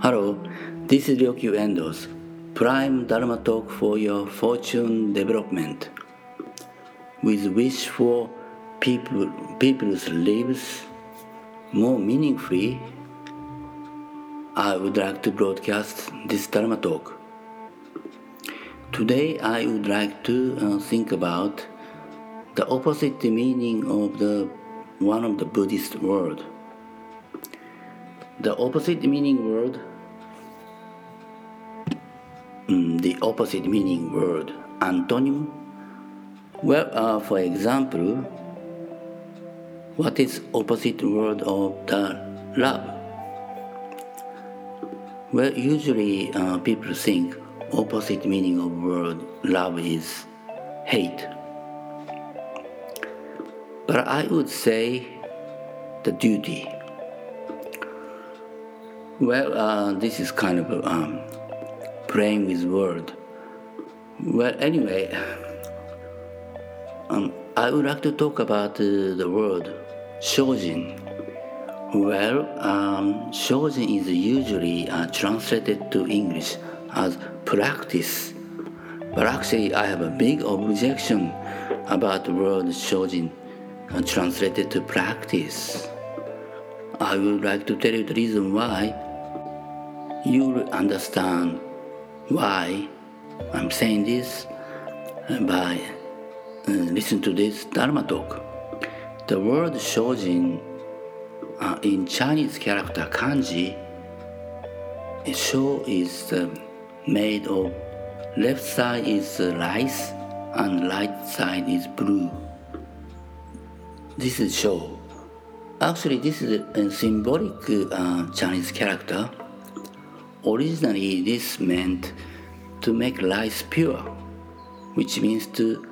Hello, this is Ryokyu Endos, Prime Dharma Talk for your fortune development. With wish for people's lives more meaningfully, I would like to broadcast this Dharma Talk. Today I would like to think about the opposite meaning of one of the Buddhist word. The opposite meaning word antonym. Well, for example, what is opposite word of the love? Well, usually people think opposite meaning of word love is hate. But I would say the duty. Well, this is kind of playing with word. Well, anyway, I would like to talk about the word shojin. Well, shojin is usually translated to English as practice. But actually, I have a big objection about the word shojin translated to practice. I would like to tell you the reason why. You will understand why I'm saying this by listening to this Dharma talk. The word shojin in Chinese character kanji, sho is made of left side is rice and right side is blue. This is sho. Actually, this is a symbolic Chinese character. Originally, this meant to make rice pure, which means to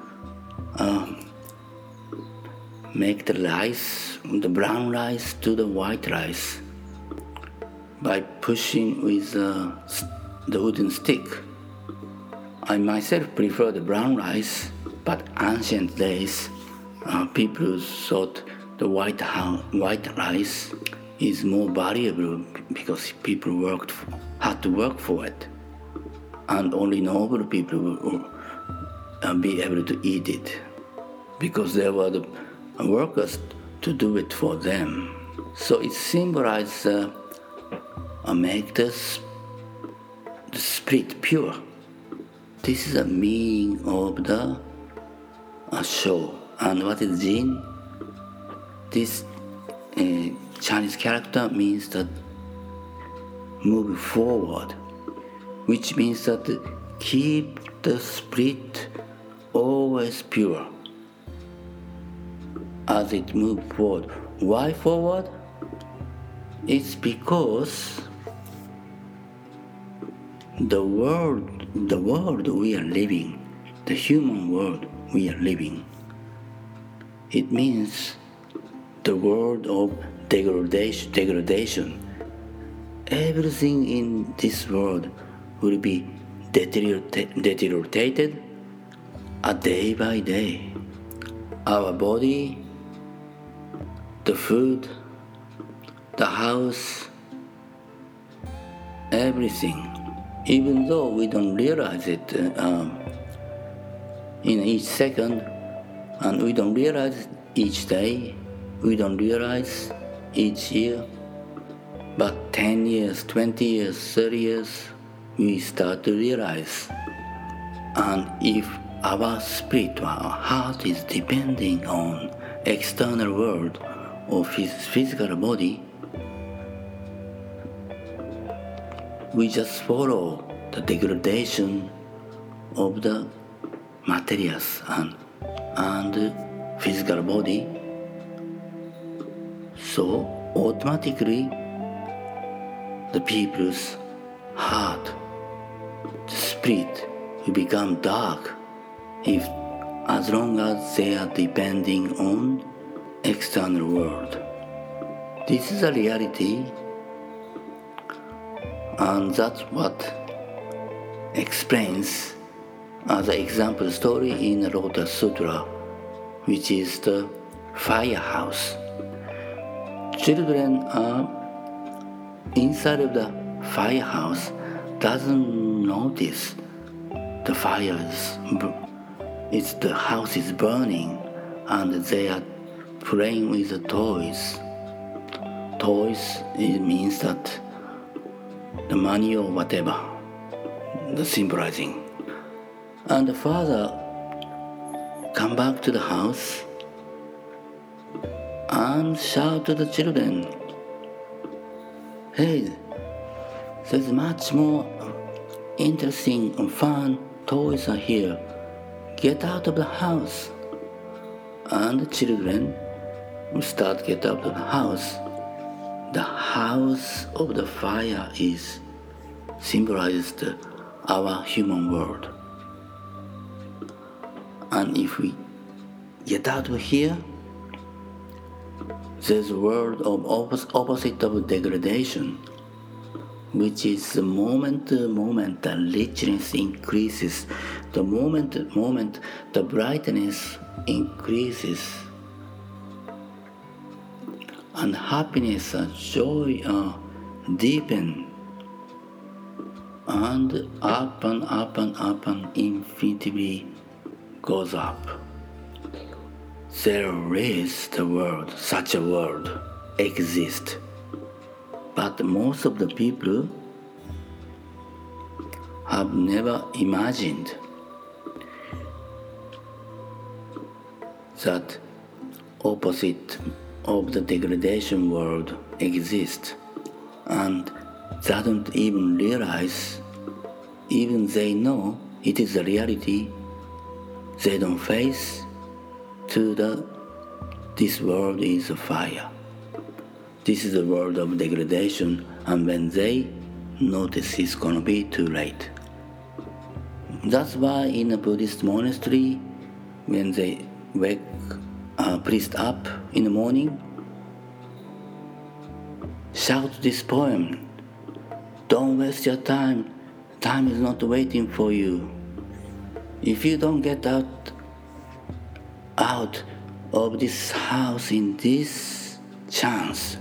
make the rice, the brown rice to the white rice by pushing with the wooden stick. I myself prefer the brown rice, but ancient days, people thought the white rice is more valuable because people had to work for it, and only noble people will be able to eat it because there were the workers to do it for them. So it symbolizes make the spirit pure. This is the meaning of the sho. And what is jin? This Chinese character means that move forward, which means that keep the spirit always pure as it moves forward. Why forward? It's because the world we are living, the human world we are living, it means the world of degradation. Everything in this world will be deteriorated day by day. Our body, the food, the house, everything. Even though we don't realize it in each second, and we don't realize each day, we don't realize each year, but 10 years, 20 years, 30 years, we start to realize. And if our spirit, our heart is depending on external world or physical body, we just follow the degradation of the materials and physical body. So automatically the people's heart, the spirit will become dark as long as they are depending on external world. This is a reality, and that's what explains as an example story in the Lotus Sutra, which is the firehouse. Children are inside of the firehouse doesn't notice the the house is burning and they are playing with the toys. Toys, it means that the money or whatever, the symbolizing. And the father come back to the house and shout to the children, "Hey, there's much more interesting and fun toys are here. Get out of the house." And the children will start get out of the house. The house of the fire symbolizes our human world. And if we get out of here, there's a world of opposite of degradation, which is the moment the richness increases, the moment the brightness increases, and happiness and joy deepen, and up and up and up and infinitely goes up. There is the world, such a world exists. But most of the people have never imagined that opposite of the degradation world exists, and they don't even realize, even they know it is a reality, they don't face to this world is a fire. This is the world of degradation, and when they notice, it's going to be too late. That's why in a Buddhist monastery, when they wake a priest up in the morning, shout this poem, "Don't waste your time. Time is not waiting for you. If you don't get out of this house in this chance,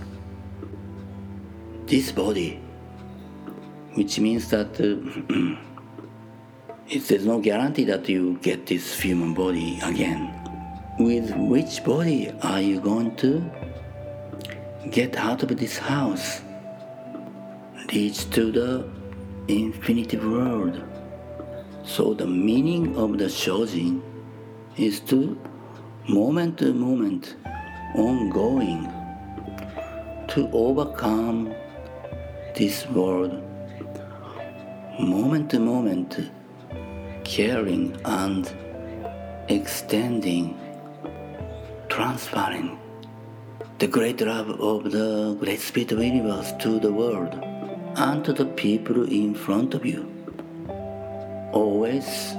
this body," which means that there's no guarantee that you get this human body again. With which body are you going to get out of this house, reach to the infinitive world? So the meaning of the Shojin is to moment to moment, ongoing, to overcome this world, moment to moment, caring and extending, transferring the great love of the great spirit of the universe to the world and to the people in front of you. Always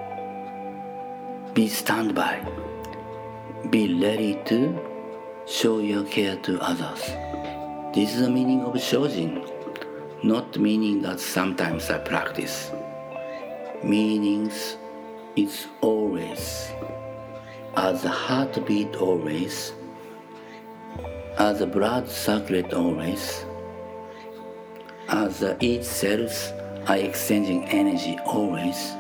be standby. Be ready to show your care to others. This is the meaning of Shojin, not meaning that sometimes I practice. Meanings is always, as the heartbeat always, as the blood circulate always, as each cells are exchanging energy always.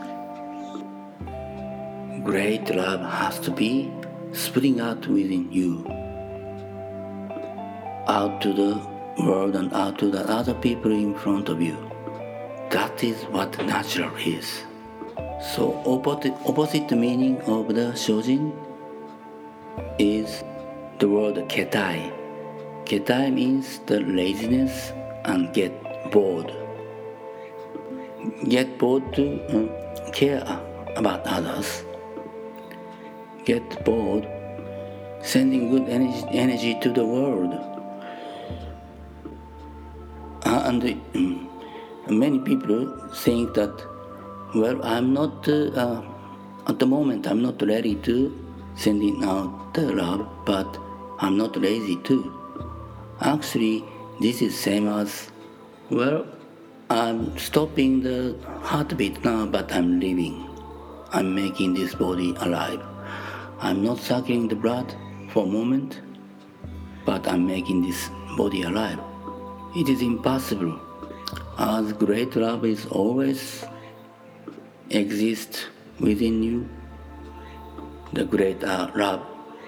Great love has to be spreading out within you, out to the world and out to the other people in front of you. That is what natural is. So opposite meaning of the Shojin is the word ketai. Ketai means the laziness and get bored. Get bored to care about others. Get bored sending good energy to the world. And many people think that, well, I'm not, at the moment, I'm not ready to sending out the love, but I'm not lazy too. Actually, this is same as, well, I'm stopping the heartbeat now, but I'm living. I'm making this body alive. I'm not sucking the blood for a moment, but I'm making this body alive. It is impossible As great love is always exists within you, the great love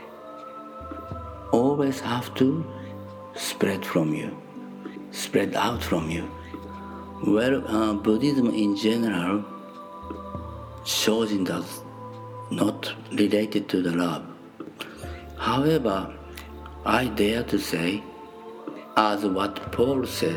always have to spread out from you. Well, Buddhism in general Shojin does not related to the love. However, I dare to say, as what Paul said,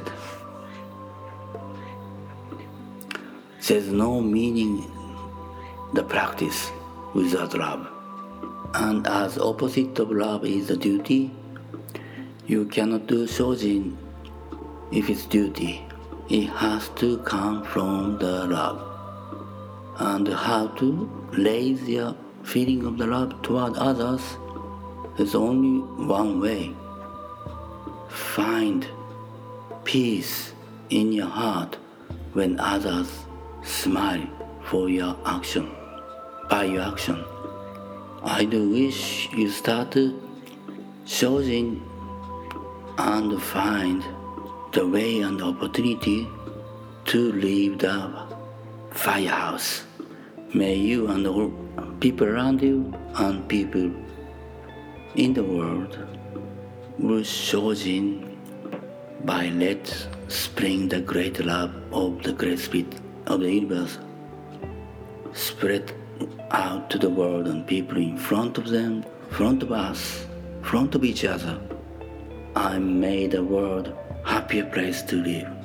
there's no meaning the practice without love. And as opposite of love is the duty, you cannot do Shojin if it's duty. It has to come from the love. And how to raise your feeling of the love toward others is only one way. Find peace in your heart when others smile for your action, by your action. I do wish you start Shojin and find the way and opportunity to leave the firehouse. May you and all people around you and people in the world will Shojin by let spring the great love of the great spirit of the universe spread out to the world and people in front of them, front of us, front of each other. I made the world happier place to live.